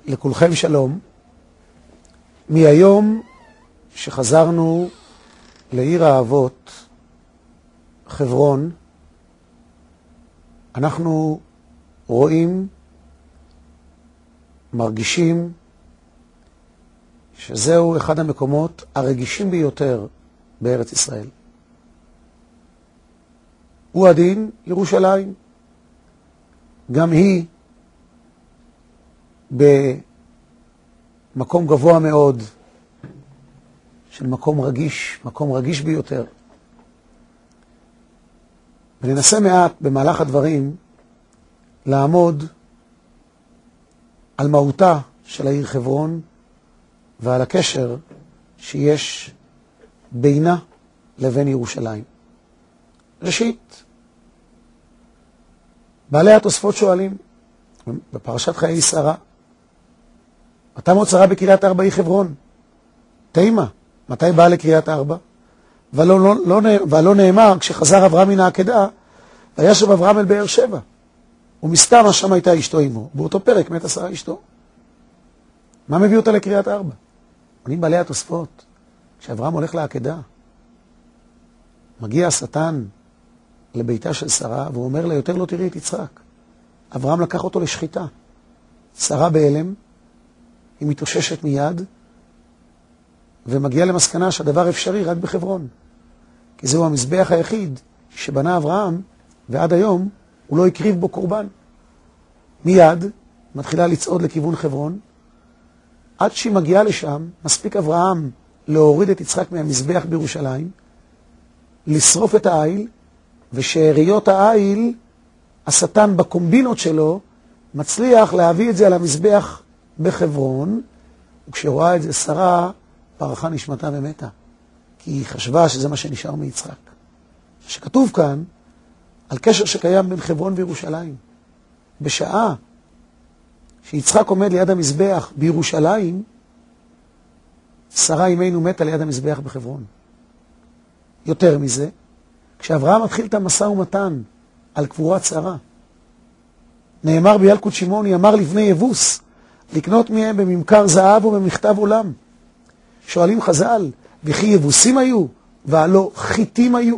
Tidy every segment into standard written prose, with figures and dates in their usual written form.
לכולכם שלום. מהיום שחזרנו לעיר האבות, חברון, אנחנו רואים, מרגישים, שזהו אחד המקומות הרגישים ביותר בארץ ישראל. הוא הדין ירושלים. גם היא במקום גבוה מאוד, של מקום רגיש ביותר. וננסה מעט במהלך הדברים לעמוד על מהותה של העיר חברון ועל הקשר שיש בינה לבין ירושלים. ראשית, בעלי התוספות שואלים בפרשת חיי שרה, מתי מות שרה בקריית ארבע היא חברון? תימה, מתי באה לקריית ארבע? ולא נאמר כשחזר אברהם מן העקדה וישב אברהם אל באר שבע, ומסתמה שם הייתה אשתו עמו. באותו פרק מתה שרה אשתו. מה מביא אותה לקריית ארבע? עונים בעלי התוספות, כשאברהם הולך לעקדה, מגיע השטן לביתה של שרה והוא אומר לה, יותר לא תראי את יצחק. אברהם לקח אותו לשחיטה. שרה בהלם, היא מתאוששת מיד ומגיעה למסקנה שהדבר אפשרי רק בחברון, כי זהו המזבח היחיד שבנה אברהם, ועד היום הוא לא הקריב בו קורבן. מיד מתחילה לצעוד לכיוון חברון. עד שהיא מגיעה לשם, מספיק אברהם להוריד את יצחק מהמזבח בירושלים, לשרוף את העיל, ושאריות העיל, השטן בקומבינות שלו, מצליח להביא את זה על המזבח בחברון, וכשרואה את זה שרה, פרחה נשמתה ומתה, כי היא חשבה שזה מה שנשאר מיצחק. שכתוב כאן על קשר שקיים בין חברון וירושלים. בשעה שיצחק עומד ליד המזבח בירושלים, שרה אמנו מתה ליד המזבח בחברון. יותר מזה, כשאברהם מתחיל את המשא ומתן על קבורת שרה, נאמר בילקוט שמעוני, אמר לבני יבוס, לקנות מהם בממכר זהב ובמכתב עולם. שואלים חז"ל, וכי יבוסים היו, והלא חיתים היו?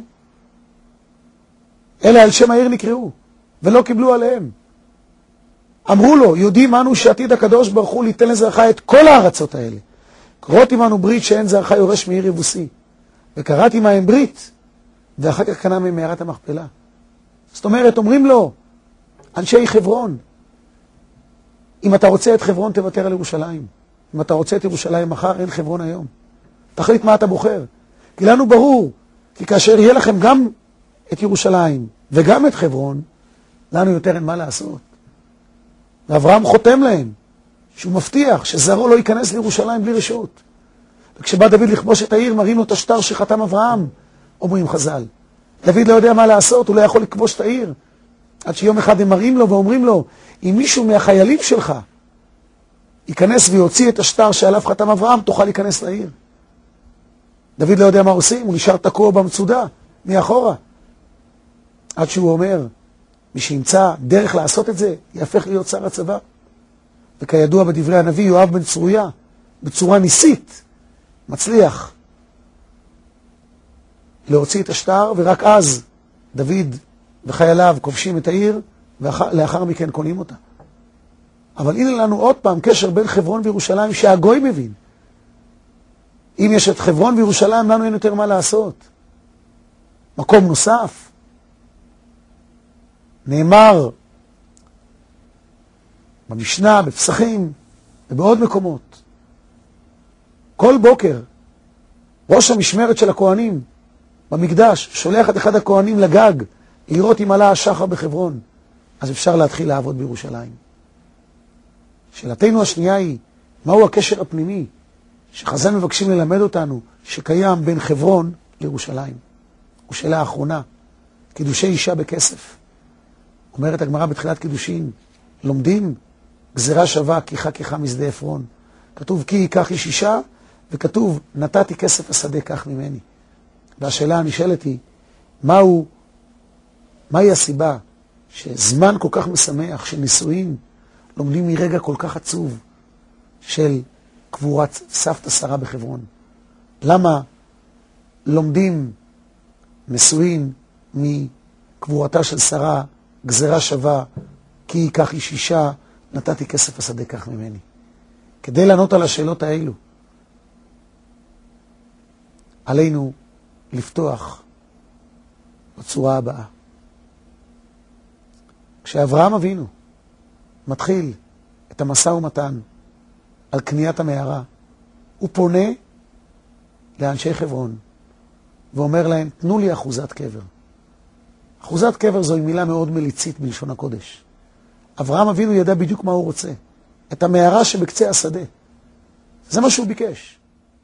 אלה על שם העיר נקראו, ולא קיבלו עליהם. אמרו לו, יודעים אנו שעתיד הקדוש ברוך הוא ליתן לזרעך את כל הארצות האלה. קרות עמנו ברית שאין זרעך יורש מעיר יבוסי. וקראת עמהם ברית, ואחר כך קנה מהם מערת המכפלה. זאת אומרת, אומרים לו, אנשי חברון, אם אתה רוצה את חברון תוותר על ירושלים. אם אתה רוצה את ירושלים מחר, אין חברון היום. תחליט מה אתה בוחר. כי לנו ברור, כי כאשר יהיה לכם גם את ירושלים וגם את חברון, לנו יותר אין מה לעשות. ואברהם חותם להם, שהוא מבטיח שזרעו לא ייכנס לירושלים בלי רשות. וכשבא דוד לכבוש את העיר, מראים לו את השטר שחתם אברהם, אומרים חז"ל. דוד לא יודע מה לעשות, הוא לא יכול לכבוש את העיר. עד שיום אחד הם מראים לו ואומרים לו, אם מישהו מהחיילים שלך ייכנס ויוציא את השטר שעליו חתם אברהם, תוכל להיכנס לעיר. דוד לא יודע מה עושים, הוא נשאר תקוע במצודה, מאחורה. עד שהוא אומר, מי שימצא דרך לעשות את זה, יהפך להיות שר הצבא. וכידוע בדברי הנביא, יואב בן צרויה, בצורה ניסית, מצליח להוציא את השטר, ורק אז דוד וחייליו כובשים את העיר, ולאחר מכן קונים אותה. אבל הנה לנו עוד פעם קשר בין חברון וירושלים שהגוי מבין. אם יש את חברון וירושלים, לנו אין יותר מה לעשות. מקום נוסף, נאמר במשנה, בפסחים ובעוד מקומות, כל בוקר ראש המשמרת של הכהנים במקדש שולח את אחד הכהנים לגג לראות אם עלה השחר בחברון, אז אפשר להתחיל לעבוד בירושלים. שאלתנו השנייה היא, מהו הקשר הפנימי שחז"ל מבקשים ללמד אותנו שקיים בין חברון לירושלים? ושאלה האחרונה, קידושי אישה בכסף. אומרת הגמרא בתחילת קידושין, לומדים גזירה שווה כיחה משדה עפרון. כתוב כי ייקח איש אישה, וכתוב נתתי כסף השדה כך ממני. והשאלה הנשאלת היא, מהי הסיבה שזמן כל כך משמח של נישואין לומדים מרגע כל כך עצוב של קבורת סבתא שרה בחברון. למה לומדים נשואים מקבורתה של שרה גזרה שווה, כי ייקח איש אישה, נתתי כסף השדה כך ממני. כדי לענות על השאלות האלו, עלינו לפתוח בצורה הבאה. כשאברהם אבינו מתחיל את המשא ומתן על קניית המערה, הוא פונה לאנשי חברון ואומר להם, תנו לי אחוזת קבר. אחוזת קבר זוהי מילה מאוד מליצית בלשון הקודש. אברהם אבינו ידע בדיוק מה הוא רוצה. את המערה שבקצה השדה. זה מה שהוא ביקש.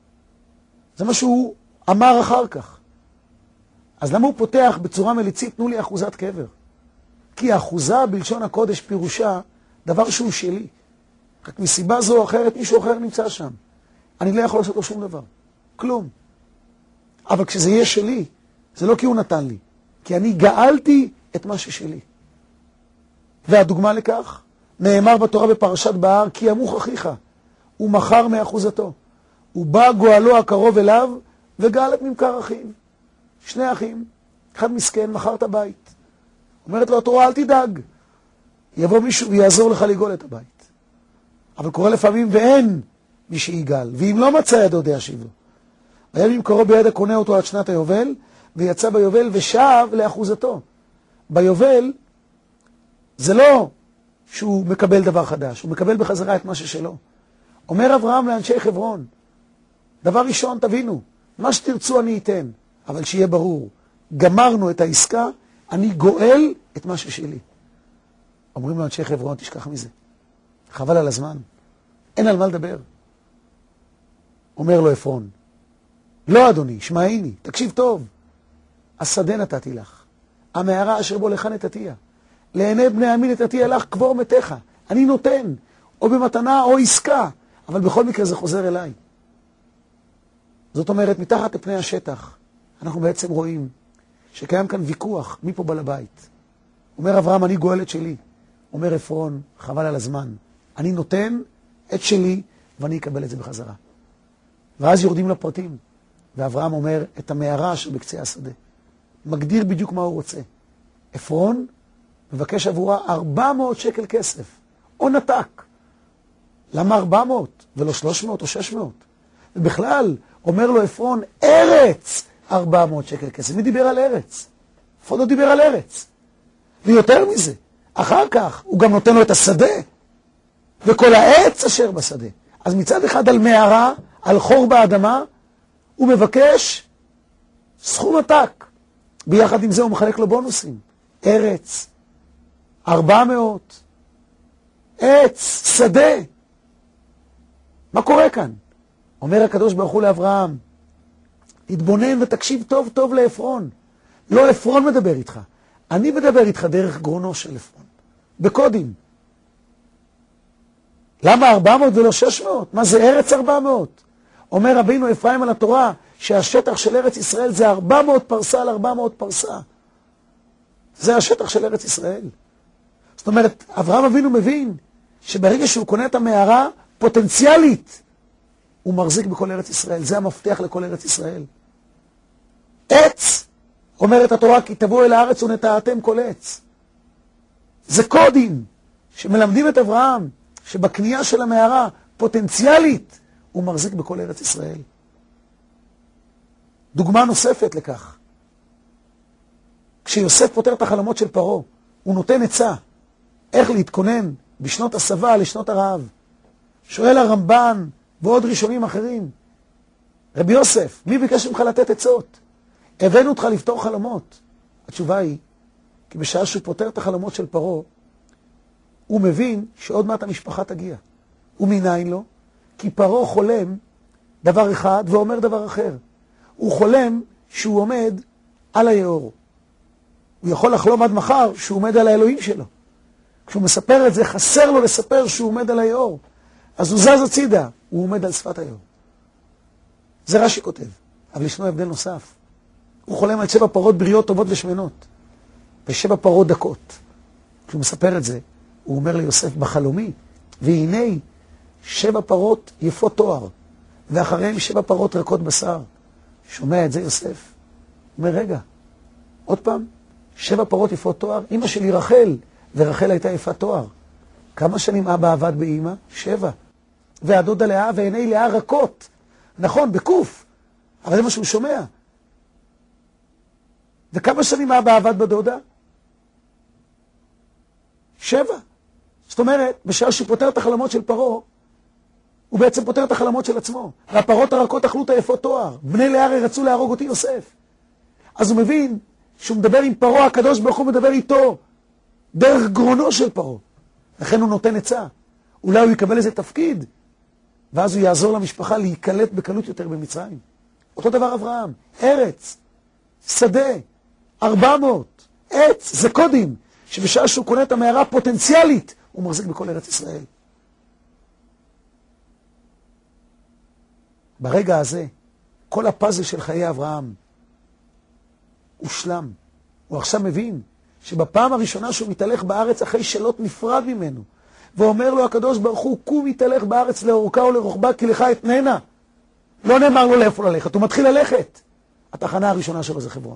זה מה שהוא אמר אחר כך. אז למה הוא פותח בצורה מליצית, תנו לי אחוזת קבר? כי האחוזה בלשון הקודש פירושה דבר שהוא שלי. רק מסיבה זו או אחרת מישהו אחר נמצא שם. אני לא יכול לעשות לו שום דבר. כלום. אבל כשזה יהיה שלי, זה לא כי הוא נתן לי. כי אני גאלתי את מה ששלי. והדוגמה לכך, נאמר בתורה בפרשת בהר, כי ימוך אחיך, הוא מכר מאחוזתו. הוא בא גואלו הקרוב אליו, וגאל את ממכר אחיו. שני אחים, אחד מסכן, מכר את הבית. אומרת לו התורה, אל תדאג. יבוא מישהו ויעזור לך לגאול את הבית. אבל קורה לפעמים ואין מי שיגאל, ואם לא מצא ידו דישיב לו. והיה ממכרו ביד הקונה אותו עד שנת היובל, ויצא ביובל ושב לאחוזתו. ביובל זה לא שהוא מקבל דבר חדש, הוא מקבל בחזרה את מה ששלו. אומר אברהם לאנשי חברון, דבר ראשון תבינו, מה שתרצו אני אתן, אבל שיהיה ברור, גמרנו את העסקה, אני גואל את מה ששלי. אומרים לו אנשי חברון, תשכח מזה. חבל על הזמן, אין על מה לדבר. אומר לו אפרון, לא אדוני, שמעיני, תקשיב טוב. השדה נתתי לך, המערה אשר בו לך נתתיה. לעיני בני עמי נתתיה לך קבור מתך. אני נותן, או במתנה או עסקה, אבל בכל מקרה זה חוזר אליי. זאת אומרת, מתחת לפני השטח, אנחנו בעצם רואים שקיים כאן ויכוח, מי פה בעל הבית. אומר אברהם, אני גואל את שלי. אומר אפרון, חבל על הזמן. אני נותן את שלי, ואני אקבל את זה בחזרה. ואז יורדים לפרטים, ואברהם אומר את המערה אשר בקצה השדה. מגדיר בדיוק מה הוא רוצה. אפרון מבקש עבורה 400 שקל כסף, או נתק. למה 400 ולא 300 או 600? ובכלל, אומר לו אפרון, ארץ 400 שקל כסף. מי דיבר על ארץ? אפרון לא דיבר על ארץ. ויותר מזה, אחר כך הוא גם נותן לו את השדה, וכל העץ אשר בשדה. אז מצד אחד על מערה, על חור באדמה, הוא מבקש סכום עתק. ביחד עם זה הוא מחלק לו בונוסים. ארץ, 400, עץ, שדה. מה קורה כאן? אומר הקדוש ברוך הוא לאברהם, תתבונן ותקשיב טוב טוב לאפרון. לא אפרון מדבר איתך. אני מדבר איתך דרך גרונו של אפרון. בקודים. למה 400 ולא 600? מה זה ארץ 400? אומר רבינו אפרים על התורה, שהשטח של ארץ ישראל זה 400 פרסה על 400 פרסה. זה השטח של ארץ ישראל. זאת אומרת, אברהם אבינו מבין שברגע שהוא קונה את המערה, פוטנציאלית, הוא מחזיק בכל ארץ ישראל. זה המפתח לכל ארץ ישראל. עץ, אומרת התורה, כי תבואו אל הארץ ונטעתם כל עץ. זה קודים שמלמדים את אברהם, שבקנייה של המערה, פוטנציאלית, הוא מחזיק בכל ארץ ישראל. דוגמה נוספת לכך. כשיוסף פותר את החלומות של פרעה, הוא נותן עצה איך להתכונן בשנות הסבה לשנות הרעב. שואל הרמב"ן ועוד ראשונים אחרים, רבי יוסף, מי ביקש ממך לתת עצות? הבאנו אותך לפתור חלומות. התשובה היא, כי בשעה שהוא פותר את החלומות של פרעה, הוא מבין שעוד מעט המשפחה תגיע. ומניין לו? כי פרעה חולם דבר אחד ואומר דבר אחר. הוא חולם שהוא עומד על היאור. הוא יכול לחלום עד מחר שהוא עומד על האלוהים שלו. כשהוא מספר את זה, חסר לו לספר שהוא עומד על היאור. אז הוא זז הצידה, הוא עומד על שפת היאור. זה רש"י כותב, אבל ישנו הבדל נוסף. הוא חולם על 7 פרות בריאות טובות ושמנות, ו7 פרות דקות. כשהוא מספר את זה, הוא אומר ליוסף בחלומי, והנה 7 פרות יפות תואר, ואחריהם 7 פרות רכות בשר. שומע את זה יוסף? אומר, רגע, עוד פעם, 7 פרות יפות תואר, אמא שלי רחל, ורחל הייתה יפת תואר. כמה שנים אבא עבד באמא? 7. והדודה לאה ועיני לאה רכות. נכון, בקוף, אבל זה מה שהוא שומע. וכמה שנים אבא עבד בדודה? 7. זאת אומרת, בשעה שהוא פותר את החלומות של פרעה, הוא בעצם פותר את החלומות של עצמו. והפרות הרכות אכלו את היפות תואר. בני לאה רצו להרוג אותי יוסף. אז הוא מבין שהוא מדבר עם פרעה, הקדוש ברוך הוא מדבר איתו דרך גרונו של פרעה. לכן הוא נותן עצה. אולי הוא יקבל איזה תפקיד, ואז הוא יעזור למשפחה להיקלט בקלות יותר במצרים. אותו דבר אברהם, ארץ, שדה, 400, עץ, זה קודים, שבשעה שהוא קונה את המערה פוטנציאלית, הוא מחזיק בכל ארץ ישראל. ברגע הזה, כל הפאזל של חיי אברהם הושלם. הוא עכשיו מבין שבפעם הראשונה שהוא מתהלך בארץ אחרי שלוט נפרד ממנו, ואומר לו הקדוש ברוך הוא, קום מתהלך בארץ לאורכה ולרוחבה, כי לך אתננה. לא נאמר לו לאיפה ללכת, הוא מתחיל ללכת. התחנה הראשונה שלו זה חברון.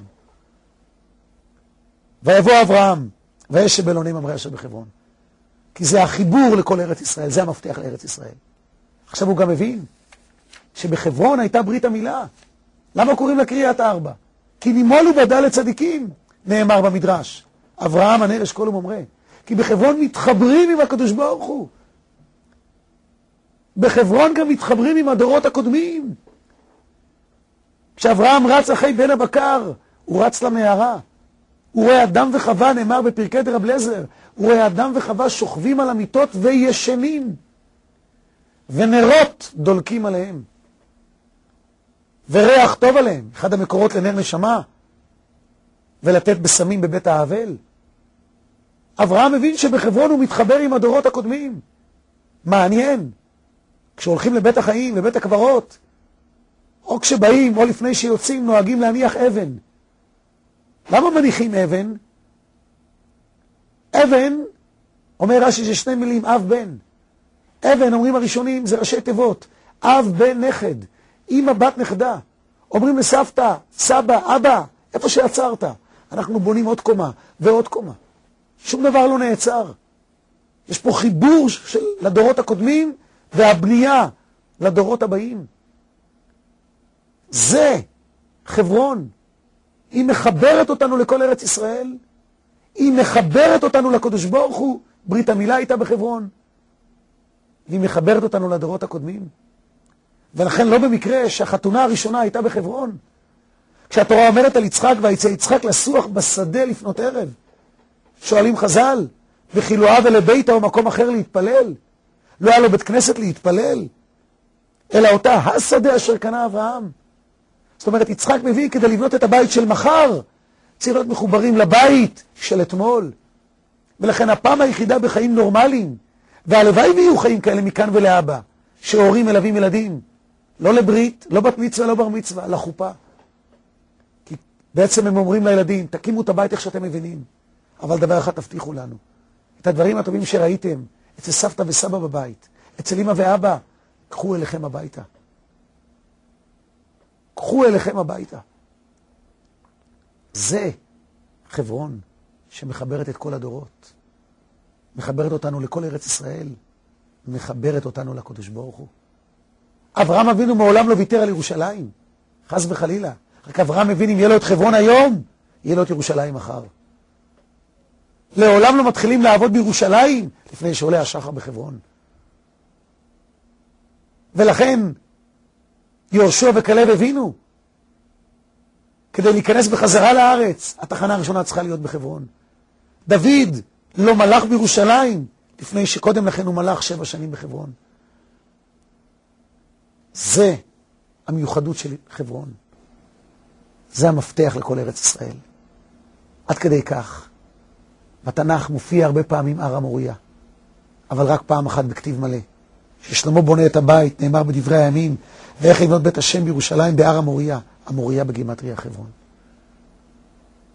ויבוא אברהם, וישב באלוני ממרא אשר בחברון. כי זה החיבור לכל ארץ ישראל, זה המפתח לארץ ישראל. עכשיו הוא גם מבין שבחברון הייתה ברית המילה. למה קוראים לה קריית 4? כי נימולו בדה לצדיקים, נאמר במדרש. אברהם הנר אשכול וממרא. כי בחברון מתחברים עם הקדוש ברוך הוא. בחברון גם מתחברים עם הדורות הקודמים. כשאברהם רץ אחרי בן הבקר, הוא רץ למערה. הוא רואה אדם וחווה, נאמר בפרקי דרב אליעזר, הוא רואה אדם וחווה שוכבים על המיטות וישנים. ונרות דולקים עליהם. וריח טוב עליהם. אחד המקורות לנר נשמה. ולתת בסמים בבית האבל. אברהם מבין שבחברון הוא מתחבר עם הדורות הקודמים. מעניין. כשהולכים לבית החיים, לבית הקברות, או כשבאים, או לפני שיוצאים, נוהגים להניח אבן. למה מניחים אבן? אבן, אומר רש"י, זה 2 מילים, אב בן. אבן, אומרים הראשונים, זה ראשי תיבות. אב בן נכד, אמא בת נכדה. אומרים לסבתא, סבא, אבא, איפה שעצרת. אנחנו בונים עוד קומה ועוד קומה. שום דבר לא נעצר. יש פה חיבור לדורות הקודמים והבנייה לדורות הבאים. זה חברון. היא מחברת אותנו לכל ארץ ישראל. היא מחברת אותנו לקדוש ברוך הוא. ברית המילה הייתה בחברון. והיא מחברת אותנו לדורות הקודמים. ולכן לא במקרה שהחתונה הראשונה הייתה בחברון. כשהתורה אומרת על יצחק, ויצא יצחק לסוח בשדה לפנות ערב. שואלים חז"ל, וכי לא הווה לביתה או מקום אחר להתפלל? לא היה לו בית כנסת להתפלל? אלא אותה השדה אשר קנה אברהם. זאת אומרת, יצחק מביא כדי לבנות את הבית של מחר. צריך להיות מחוברים לבית של אתמול. ולכן הפעם היחידה בחיים נורמליים, והלוואי ויהיו חיים כאלה מכאן ולהבא, שהורים מלווים ילדים, לא לברית, לא בת מצווה, לא בר מצווה, לחופה. כי בעצם הם אומרים לילדים, תקימו את הבית איך שאתם מבינים. אבל דבר אחד תבטיחו לנו. את הדברים הטובים שראיתם, אצל סבתא וסבא בבית, אצל אמא ואבא, קחו אליכם הביתה. קחו אליכם הביתה. זה חברון שמחברת את כל הדורות. מחברת אותנו לכל ארץ ישראל. מחברת אותנו לקדוש ברוך הוא. אברהם אבינו מעולם לא ויתר על ירושלים. חס וחלילה. רק אברהם מבין אם יהיה לו את חברון היום, יהיה לו את ירושלים מחר. לעולם לא מתחילים לעבוד בירושלים לפני שעולה השחר בחברון. ולכן יהושע וכלב הבינו, כדי להיכנס בחזרה לארץ, התחנה הראשונה צריכה להיות בחברון. דוד לא מלך בירושלים לפני שקודם לכן הוא מלך 7 שנים בחברון. זה המיוחדות של חברון. זה המפתח לכל ארץ ישראל. עד כדי כך. בתנ"ך מופיע הרבה פעמים הר המוריה, אבל רק פעם אחת בכתיב מלא. ששלמה בונה את הבית, נאמר בדברי הימים, ואיך לבנות בית השם בירושלים בהר המוריה. המוריה בגימטריה חברון.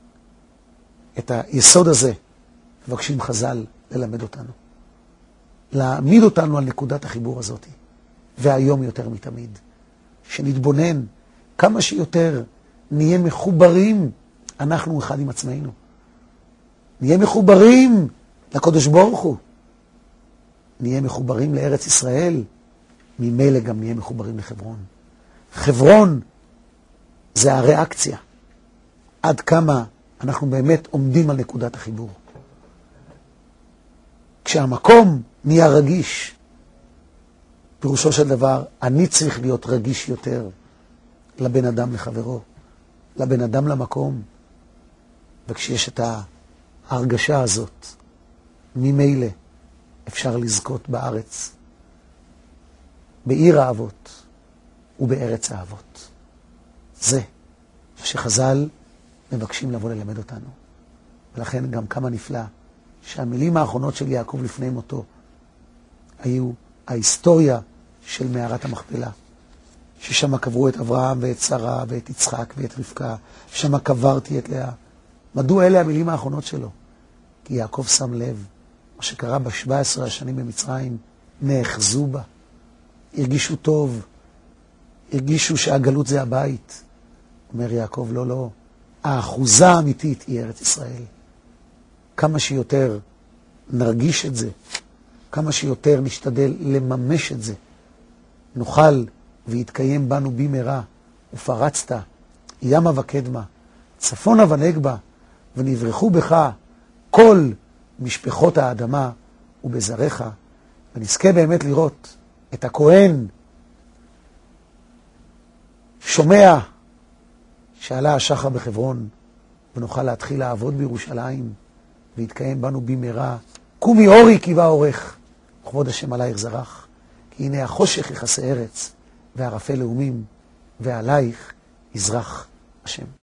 את היסוד הזה מבקשים חז"ל ללמד אותנו. להעמיד אותנו על נקודת החיבור הזאת, והיום יותר מתמיד. שנתבונן כמה שיותר נהיה מחוברים אנחנו אחד עם עצמנו. נהיה מחוברים לקדוש ברוך הוא. נהיה מחוברים לארץ ישראל, ממילא גם נהיה מחוברים לחברון. חברון זה הריאקציה. עד כמה אנחנו באמת עומדים על נקודת החיבור. כשהמקום נהיה רגיש, פירושו של דבר, אני צריך להיות רגיש יותר לבן אדם לחברו, לבן אדם למקום. וכשיש את ההרגשה הזאת, ממילא אפשר לזכות בארץ, בעיר האבות ובארץ האבות. זה שחז"ל מבקשים לבוא ללמד אותנו. ולכן גם כמה נפלא שהמילים האחרונות של יעקב לפני מותו היו ההיסטוריה של מערת המכפלה, ששם קברו את אברהם ואת שרה ואת יצחק ואת רבקה, שם קברתי את לאה. מדוע אלה המילים האחרונות שלו? כי יעקב שם לב, מה שקרה ב-17 השנים במצרים, נאחזו בה, הרגישו טוב, הרגישו שהגלות זה הבית. אומר יעקב, לא, לא, האחוזה האמיתית היא ארץ ישראל. כמה שיותר נרגיש את זה, כמה שיותר נשתדל לממש את זה, נוכל ויתקיים בנו במהרה, ופרצת ימה וקדמה, צפונה ונגבה, ונברחו בך כל משפחות האדמה ובזרעך, ונזכה באמת לראות את הכהן שומע שעלה השחר בחברון, ונוכל להתחיל לעבוד בירושלים, ויתקיים בנו במהרה, קומי אורי כי בא אורך, וכבוד השם עלייך זרח, כי הנה החושך יכסה ארץ, והערפל לאומים, ועלייך יזרח השם.